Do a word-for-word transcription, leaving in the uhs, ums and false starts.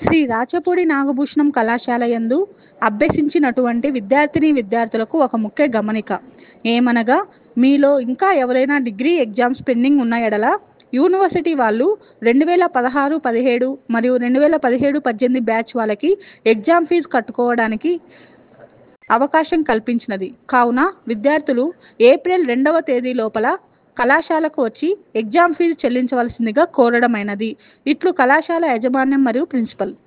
శ్రీ రాచపూడి నాగభూషణం కళాశాల యందు అభ్యసించినటువంటి విద్యార్థిని విద్యార్థులకు ఒక ముఖ్య గమనిక ఏమనగా, మీలో ఇంకా ఎవరైనా డిగ్రీ ఎగ్జామ్స్ పెండింగ్ ఉన్న ఎడల యూనివర్సిటీ వాళ్ళు రెండు వేల పదహారు పదిహేడు మరియు రెండు వేల పదిహేడు పద్దెనిమిది బ్యాచ్ వాళ్ళకి ఎగ్జామ్ ఫీజు కట్టుకోవడానికి అవకాశం కల్పించినది. కావున విద్యార్థులు ఏప్రిల్ రెండవ తేదీ లోపల కళాశాలకు వచ్చి ఎగ్జామ్ ఫీజు చెల్లించవలసిందిగా కోరడమైనది. ఇట్లు కళాశాల యాజమాన్యం మరియు ప్రిన్సిపల్.